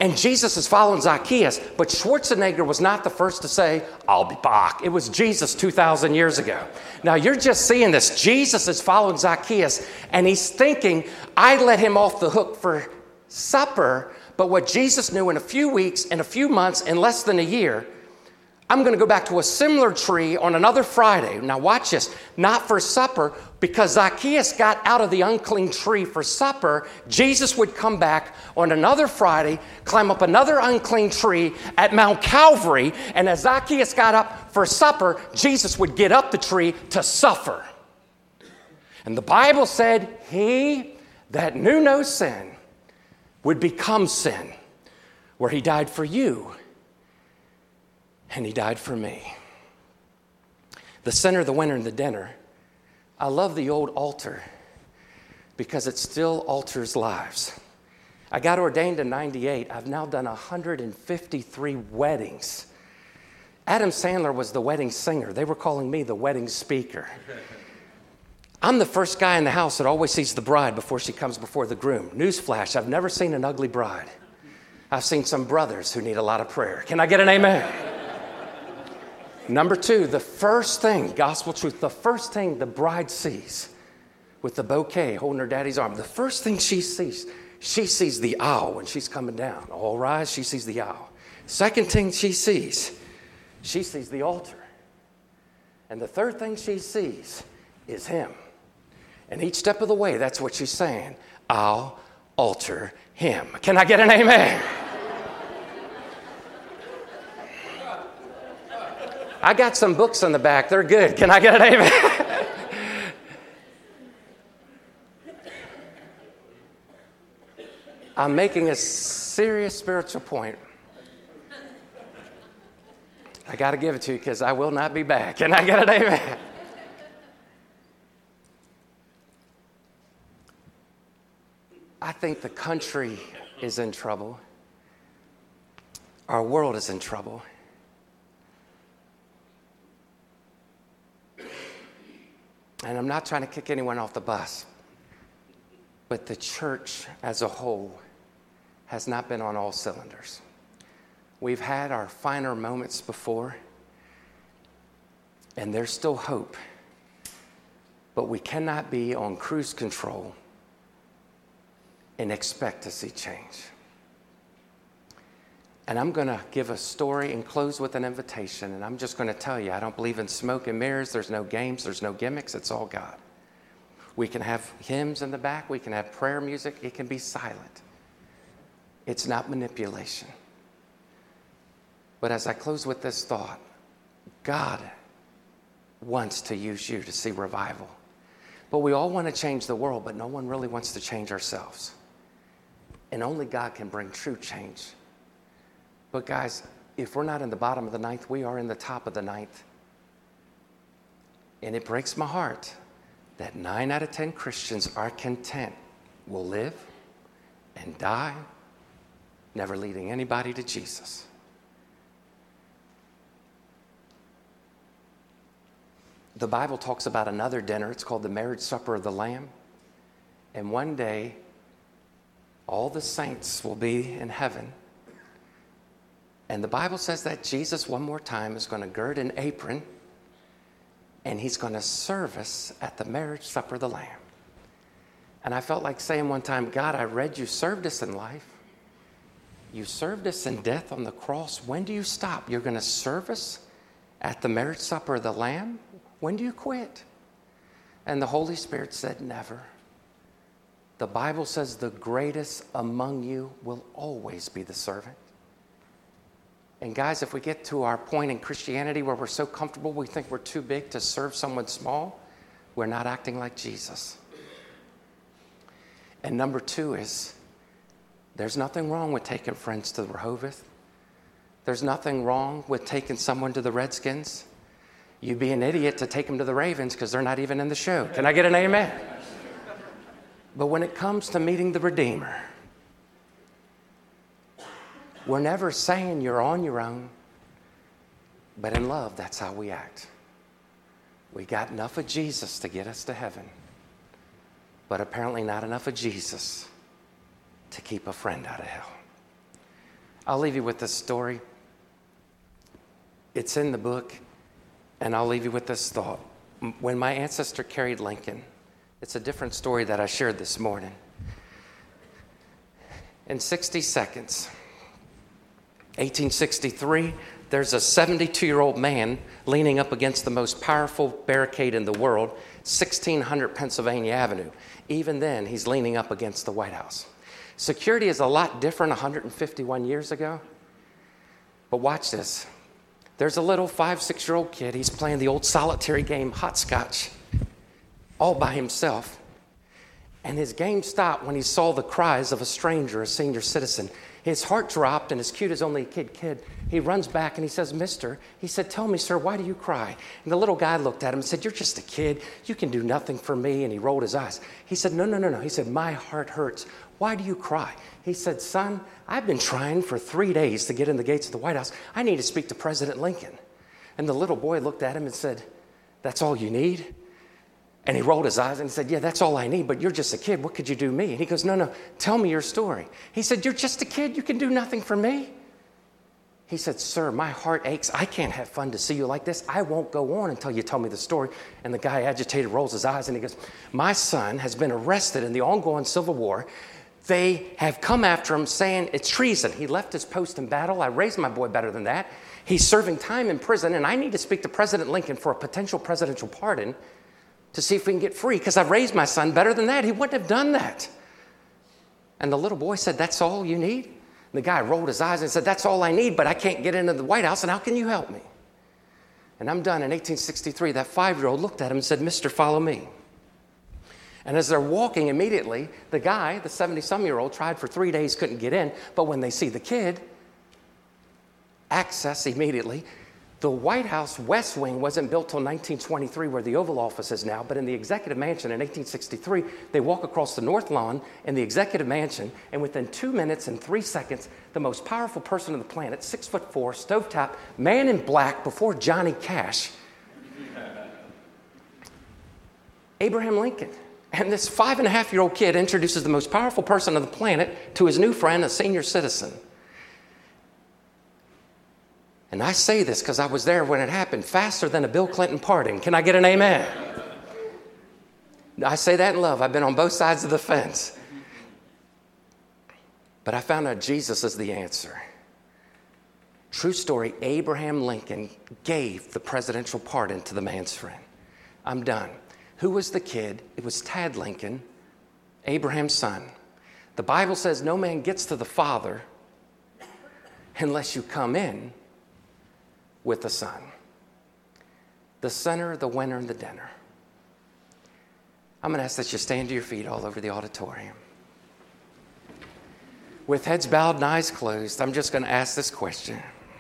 And Jesus is following Zacchaeus, but Schwarzenegger was not the first to say, I'll be back. It was Jesus two thousand years ago. Now you're just seeing this. Jesus is following Zacchaeus, and he's thinking, I let him off the hook for supper, but what Jesus knew in a few weeks, in a few months, in less than a year, I'm going to go back to a similar tree on another Friday. Now watch this, not for supper, because Zacchaeus got out of the unclean tree for supper. Jesus would come back on another Friday, climb up another unclean tree at Mount Calvary, and as Zacchaeus got up for supper, Jesus would get up the tree to suffer. And the Bible said, he that knew no sin would become sin, where he died for you. And he died for me. The sinner, the winner, and the dinner. I love the old altar because it still alters lives. I got ordained in ninety-eight. I've now done one hundred fifty-three weddings. Adam Sandler was the wedding singer. They were calling me the wedding speaker. I'm the first guy in the house that always sees the bride before she comes before the groom. Newsflash, I've never seen an ugly bride. I've seen some brothers who need a lot of prayer. Can I get an amen? Number two, the first thing, gospel truth, the first thing the bride sees with the bouquet holding her daddy's arm, the first thing she sees, she sees the aisle when she's coming down. All rise, she sees the aisle. Second thing she sees, she sees the altar. And the third thing she sees is him. And each step of the way, that's what she's saying. I'll alter him. Can I get an amen? I got some books in the back. They're good. Can I get an amen? I'm making a serious spiritual point. I got to give it to you because I will not be back. Can I get an amen? I think the country is in trouble. Our world is in trouble. And I'm not trying to kick anyone off the bus, but the church as a whole has not been on all cylinders. We've had our finer moments before, and there's still hope, but we cannot be on cruise control and expect to see change. And I'm going to give a story and close with an invitation. And I'm just going to tell you, I don't believe in smoke and mirrors. There's no games. There's no gimmicks. It's all God. We can have hymns in the back. We can have prayer music. It can be silent. It's not manipulation. But as I close with this thought, God wants to use you to see revival. But we all want to change the world, but no one really wants to change ourselves. And only God can bring true change. But guys, if we're not in the bottom of the ninth, we are in the top of the ninth. And it breaks my heart that nine out of ten Christians are content, will live and die, never leading anybody to Jesus. The Bible talks about another dinner. It's called the marriage supper of the Lamb. And one day, all the saints will be in heaven. And the Bible says that Jesus, one more time, is going to gird an apron, and he's going to serve us at the marriage supper of the Lamb. And I felt like saying one time, God, I read you served us in life. You served us in death on the cross. When do you stop? You're going to serve us at the marriage supper of the Lamb? When do you quit? And the Holy Spirit said, never. The Bible says the greatest among you will always be the servant. And guys, if we get to our point in Christianity where we're so comfortable we think we're too big to serve someone small, we're not acting like Jesus. And number two is, there's nothing wrong with taking friends to the Rehoboth. There's nothing wrong with taking someone to the Redskins. You'd be an idiot to take them to the Ravens because they're not even in the show. Can I get an amen? But when it comes to meeting the Redeemer, we're never saying you're on your own, but in love, that's how we act. We got enough of Jesus to get us to heaven, but apparently not enough of Jesus to keep a friend out of hell. I'll leave you with this story. It's in the book, and I'll leave you with this thought. When my ancestor carried Lincoln, it's a different story that I shared this morning. In sixty seconds, eighteen sixty-three, there's a seventy-two-year-old man leaning up against the most powerful barricade in the world, sixteen hundred Pennsylvania Avenue. Even then, he's leaning up against the White House. Security is a lot different one hundred fifty-one years ago. But watch this. There's a little five, six-year-old kid. He's playing the old solitary game, hopscotch, all by himself. And his game stopped when he saw the cries of a stranger, a senior citizen. His heart dropped, and as cute as only a kid kid, he runs back and he says, "Mister," he said, "tell me, sir, why do you cry?" And the little guy looked at him and said, "You're just a kid. You can do nothing for me." And he rolled his eyes. He said, "No, no, no, no." He said, "My heart hurts. Why do you cry?" He said, "Son, I've been trying for three days to get in the gates of the White House. I need to speak to President Lincoln." And the little boy looked at him and said, "That's all you need?" And he rolled his eyes and he said, "Yeah, that's all I need, but you're just a kid. What could you do me?" And he goes, "No, no, tell me your story." He said, "You're just a kid. You can do nothing for me." He said, "Sir, my heart aches. I can't have fun to see you like this. I won't go on until you tell me the story." And the guy, agitated, rolls his eyes and he goes, "My son has been arrested in the ongoing Civil War. They have come after him saying it's treason. He left his post in battle. I raised my boy better than that. He's serving time in prison, and I need to speak to President Lincoln for a potential presidential pardon to see if we can get free, because I raised my son better than that. He wouldn't have done that." And the little boy said, "That's all you need?" And the guy rolled his eyes and said, "That's all I need, but I can't get into the White House, and how can you help me?" And I'm done. In eighteen sixty-three, that five-year-old looked at him and said, "Mister, follow me." And as they're walking immediately, the guy, the seventy-some-year-old, tried for three days, couldn't get in, but when they see the kid, access immediately. The White House West Wing wasn't built till nineteen twenty-three, where the Oval Office is now, but in the Executive Mansion in eighteen sixty-three, they walk across the North Lawn in the Executive Mansion, and within two minutes and three seconds, the most powerful person on the planet, six foot four, stovetop, man in black before Johnny Cash, Abraham Lincoln. And this five and a half year old kid introduces the most powerful person on the planet to his new friend, a senior citizen. And I say this because I was there when it happened, faster than a Bill Clinton pardon. Can I get an amen? I say that in love. I've been on both sides of the fence. But I found out Jesus is the answer. True story, Abraham Lincoln gave the presidential pardon to the man's friend. I'm done. Who was the kid? It was Tad Lincoln, Abraham's son. The Bible says no man gets to the Father unless you come in with the Son. The center, the winner, and the dinner. I'm going to ask that you stand to your feet all over the auditorium. With heads bowed and eyes closed, I'm just going to ask this question.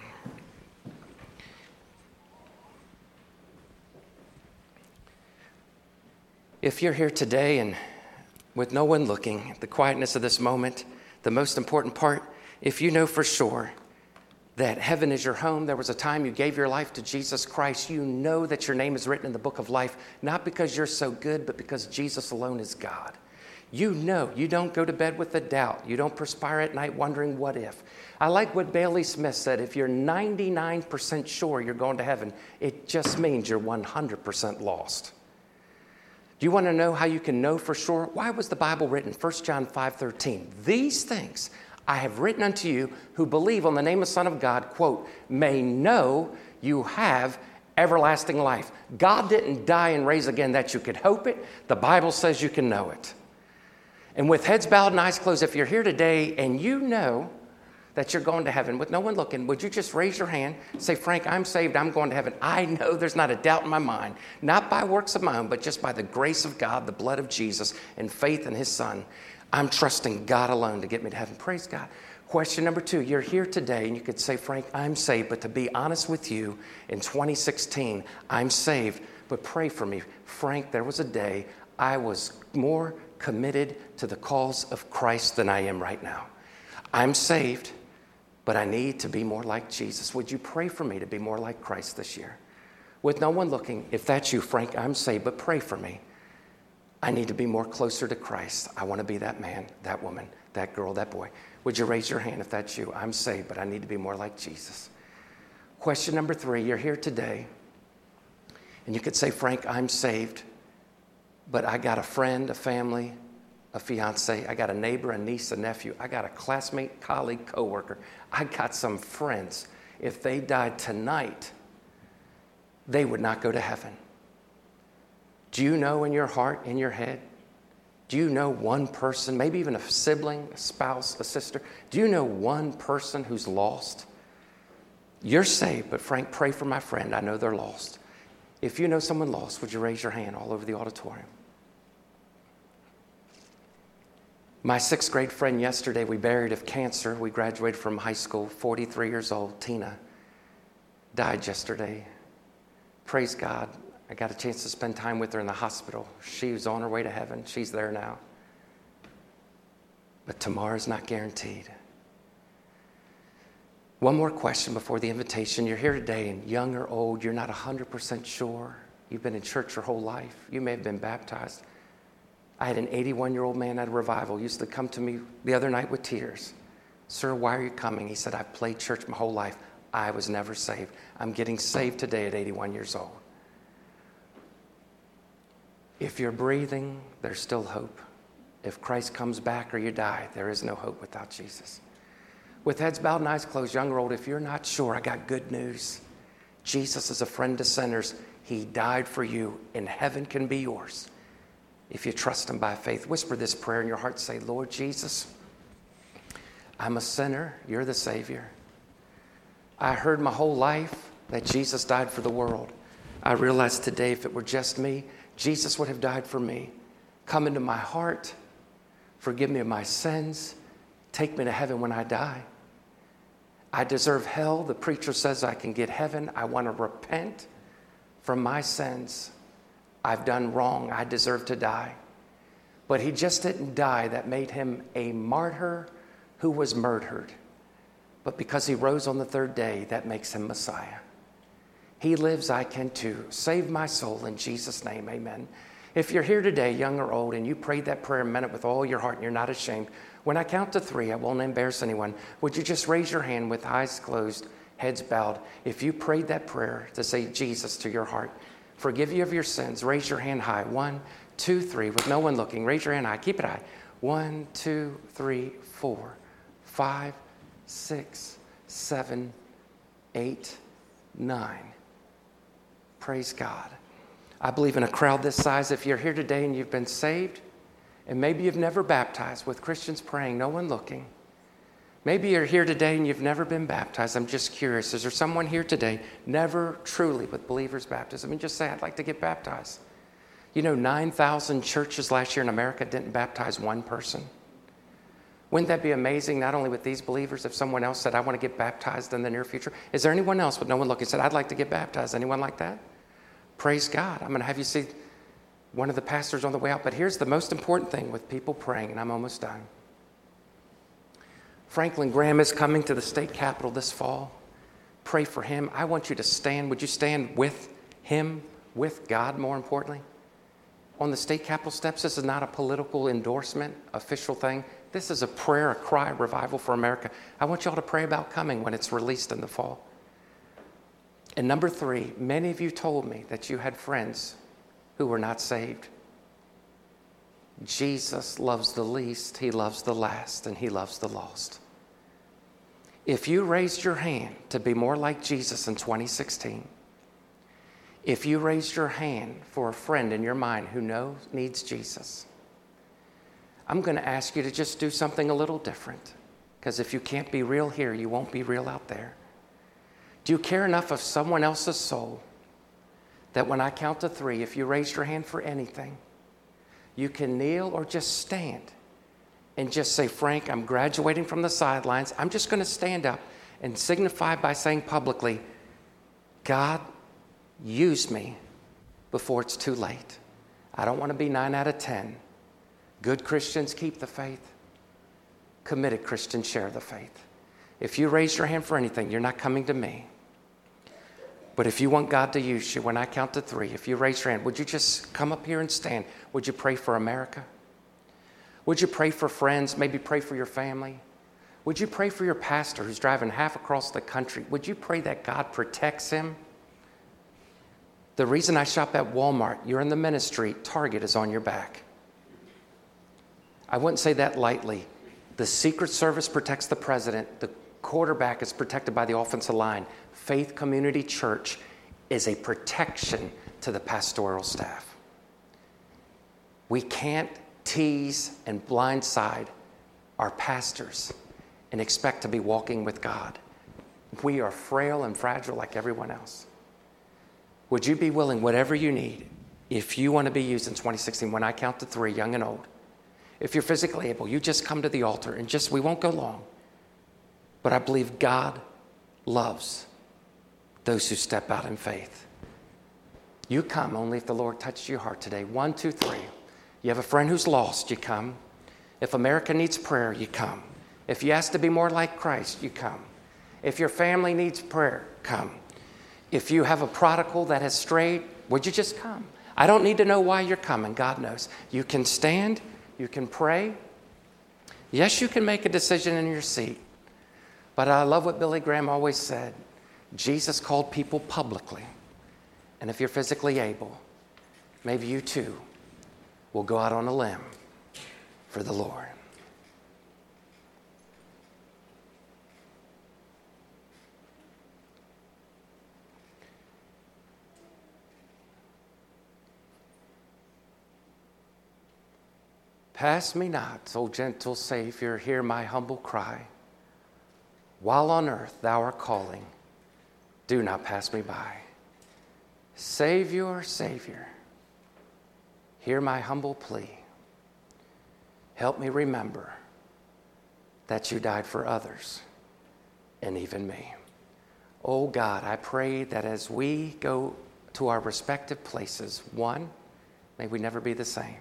If you're here today and with no one looking, the quietness of this moment, the most important part, if you know for sure that heaven is your home, there was a time you gave your life to Jesus Christ, you know that your name is written in the book of life, not because you're so good, but because Jesus alone is God. You know, you don't go to bed with a doubt. You don't perspire at night wondering what if. I like what Bailey Smith said, if you're ninety-nine percent sure you're going to heaven, it just means you're one hundred percent lost. Do you want to know how you can know for sure? Why was the Bible written? First John five thirteen. These things I have written unto you who believe on the name of the Son of God, quote, may know you have everlasting life. God didn't die and raise again that you could hope it. The Bible says you can know it. And with heads bowed and eyes closed, if you're here today and you know that you're going to heaven with no one looking, would you just raise your hand and say, Frank, I'm saved, I'm going to heaven. I know there's not a doubt in my mind, not by works of my own, but just by the grace of God, the blood of Jesus, and faith in his Son. I'm trusting God alone to get me to heaven. Praise God. Question number two, you're here today and you could say, Frank, I'm saved, but to be honest with you, in twenty sixteen, I'm saved, but pray for me. Frank, there was a day I was more committed to the cause of Christ than I am right now. I'm saved, but I need to be more like Jesus. Would you pray for me to be more like Christ this year? With no one looking, if that's you, Frank, I'm saved, but pray for me. I need to be more closer to Christ. I want to be that man, that woman, that girl, that boy. Would you raise your hand if that's you? I'm saved, but I need to be more like Jesus. Question number three, you're here today, and you could say, Frank, I'm saved, but I got a friend, a family, a fiance, I got a neighbor, a niece, a nephew, I got a classmate, colleague, coworker. I got some friends. If they died tonight, they would not go to heaven. Do you know in your heart, in your head, do you know one person, maybe even a sibling, a spouse, a sister? Do you know one person who's lost? You're saved, but Frank, pray for my friend. I know they're lost. If you know someone lost, would you raise your hand all over the auditorium? My sixth grade friend yesterday, we buried of cancer. We graduated from high school, forty-three years old. Tina died yesterday. Praise God. I got a chance to spend time with her in the hospital. She was on her way to heaven. She's there now. But tomorrow's not guaranteed. One more question before the invitation. You're here today, and young or old, you're not one hundred percent sure. You've been in church your whole life. You may have been baptized. I had an eighty-one-year-old man at a revival used to come to me the other night with tears. Sir, why are you coming? He said, I've played church my whole life. I was never saved. I'm getting saved today at eighty-one years old. If you're breathing, there's still hope. If Christ comes back or you die, there is no hope without Jesus. With heads bowed and eyes closed, young or old, if you're not sure, I got good news. Jesus is a friend to sinners. He died for you, and heaven can be yours if you trust him by faith. Whisper this prayer in your heart. Say, Lord Jesus, I'm a sinner. You're the Savior. I heard my whole life that Jesus died for the world. I realized today if it were just me, Jesus would have died for me. Come into my heart. Forgive me of my sins. Take me to heaven when I die. I deserve hell. The preacher says I can get heaven. I want to repent from my sins. I've done wrong. I deserve to die. But he just didn't die. That made him a martyr who was murdered. But because he rose on the third day, that makes him Messiah. He lives, I can too. Save my soul in Jesus' name, amen. If you're here today, young or old, and you prayed that prayer and meant it with all your heart and you're not ashamed, when I count to three, I won't embarrass anyone. Would you just raise your hand with eyes closed, heads bowed? If you prayed that prayer to say Jesus to your heart, forgive you of your sins, raise your hand high. One, two, three, with no one looking. Raise your hand high. Keep it high. One, two, three, four, five, six, seven, eight, nine. Praise God. I believe in a crowd this size, if you're here today and you've been saved, and maybe you've never baptized with Christians praying, no one looking. Maybe you're here today and you've never been baptized. I'm just curious. Is there someone here today never truly with believers baptism? And just say, I'd like to get baptized. You know, nine thousand churches last year in America didn't baptize one person. Wouldn't that be amazing, not only with these believers, if someone else said, I want to get baptized in the near future? Is there anyone else with no one looking said, I'd like to get baptized? Anyone like that? Praise God. I'm going to have you see one of the pastors on the way out. But here's the most important thing with people praying, and I'm almost done. Franklin Graham is coming to the state capitol this fall. Pray for him. I want you to stand. Would you stand with him, with God, more importantly? On the state capitol steps, this is not a political endorsement, official thing. This is a prayer, a cry, a revival for America. I want y'all to pray about coming when it's released in the fall. And number three, many of you told me that you had friends who were not saved. Jesus loves the least, he loves the last, and he loves the lost. If you raised your hand to be more like Jesus in twenty sixteen, if you raised your hand for a friend in your mind who knows needs Jesus, I'm going to ask you to just do something a little different. Because if you can't be real here, you won't be real out there. Do you care enough of someone else's soul that when I count to three, if you raise your hand for anything, you can kneel or just stand and just say, Frank, I'm graduating from the sidelines. I'm just going to stand up and signify by saying publicly, God, use me before it's too late. I don't want to be nine out of ten. Good Christians keep the faith. Committed Christians share the faith. If you raise your hand for anything, you're not coming to me. But if you want God to use you, when I count to three, if you raise your hand, would you just come up here and stand? Would you pray for America? Would you pray for friends? Maybe pray for your family? Would you pray for your pastor who's driving half across the country? Would you pray that God protects him? The reason I shop at Walmart, you're in the ministry, Target is on your back. I wouldn't say that lightly. The Secret Service protects the president. The quarterback is protected by the offensive line. Faith Community Church is a protection to the pastoral staff. We can't tease and blindside our pastors and expect to be walking with God. We are frail and fragile like everyone else. Would you be willing, whatever you need, if you want to be used in twenty sixteen, when I count to three, young and old, if you're physically able, you just come to the altar and just, we won't go long. But I believe God loves those who step out in faith. You come only if the Lord touched your heart today. One, two, three. You have a friend who's lost, you come. If America needs prayer, you come. If you ask to be more like Christ, you come. If your family needs prayer, come. If you have a prodigal that has strayed, would you just come? I don't need to know why you're coming. God knows. You can stand. You can pray. Yes, you can make a decision in your seat. But I love what Billy Graham always said. Jesus called people publicly. And if you're physically able, maybe you too will go out on a limb for the Lord. Pass me not, O gentle Savior, hear my humble cry. While on earth thou art calling, do not pass me by. Savior, Savior, hear my humble plea. Help me remember that you died for others and even me. Oh God, I pray that as we go to our respective places, one, may we never be the same.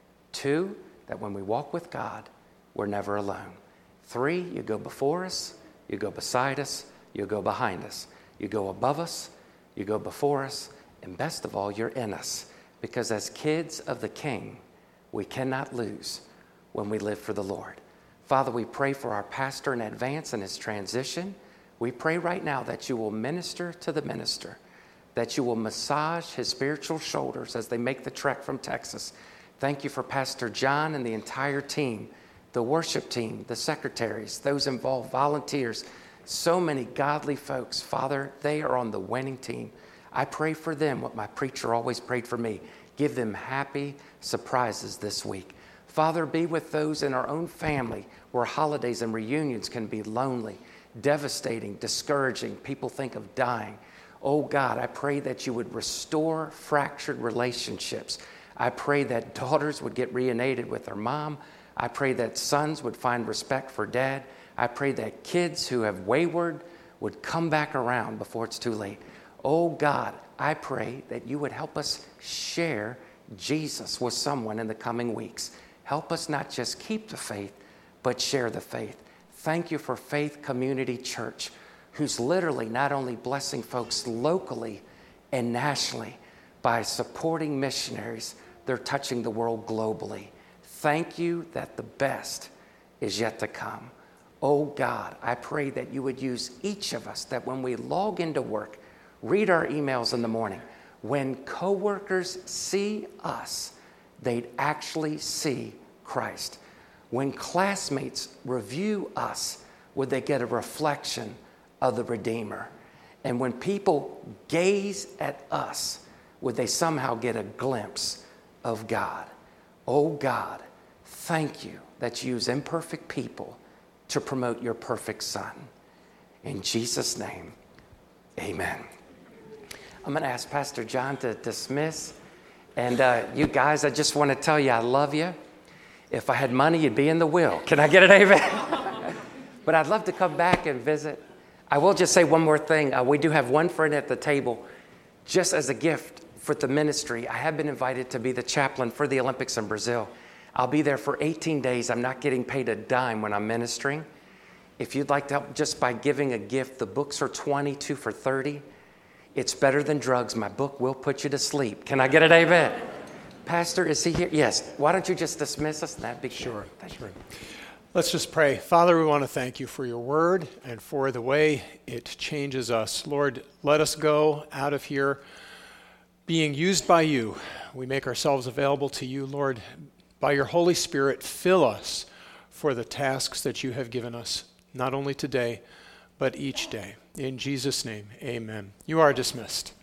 Two, that when we walk with God, we're never alone. Three, you go before us, you go beside us, you go behind us. You go above us, you go before us, and best of all, you're in us. Because as kids of the King, we cannot lose when we live for the Lord. Father, we pray for our pastor in advance in his transition. We pray right now that you will minister to the minister, that you will massage his spiritual shoulders as they make the trek from Texas. Thank you for Pastor John and the entire team, the worship team, the secretaries, those involved, volunteers, so many godly folks. Father, they are on the winning team. I pray for them what my preacher always prayed for me. Give them happy surprises this week. Father, be with those in our own family where holidays and reunions can be lonely, devastating, discouraging. People think of dying. Oh God, I pray that you would restore fractured relationships. I pray that daughters would get reunited with their mom. I pray that sons would find respect for dad. I pray that kids who have wayward would come back around before it's too late. Oh God, I pray that you would help us share Jesus with someone in the coming weeks. Help us not just keep the faith, but share the faith. Thank you for Faith Community Church, who's literally not only blessing folks locally and nationally by supporting missionaries, they're touching the world globally. Thank you that the best is yet to come. Oh God, I pray that you would use each of us, that when we log into work, read our emails in the morning, when coworkers see us, they'd actually see Christ. When classmates review us, would they get a reflection of the Redeemer? And when people gaze at us, would they somehow get a glimpse of God? Oh God, thank you that you use imperfect people to promote your perfect Son. In Jesus' name, amen. I'm going to ask Pastor John to dismiss. And uh, you guys, I just want to tell you I love you. If I had money, you'd be in the will. Can I get an amen? But I'd love to come back and visit. I will just say one more thing. Uh, we do have one friend at the table, just as a gift for the ministry. I have been invited to be the chaplain for the Olympics in Brazil. I'll be there for eighteen days. I'm not getting paid a dime when I'm ministering. If you'd like to help just by giving a gift, the books are twenty, two for thirty. It's better than drugs. My book will put you to sleep. Can I get an amen? Pastor, is he here? Yes. Why don't you just dismiss us? That'd be Sure, Thank sure. you. Let's just pray. Father, we want to thank you for your word and for the way it changes us. Lord, let us go out of here being used by you. We make ourselves available to you, Lord. By your Holy Spirit, fill us for the tasks that you have given us, not only today, but each day. In Jesus' name, amen. You are dismissed.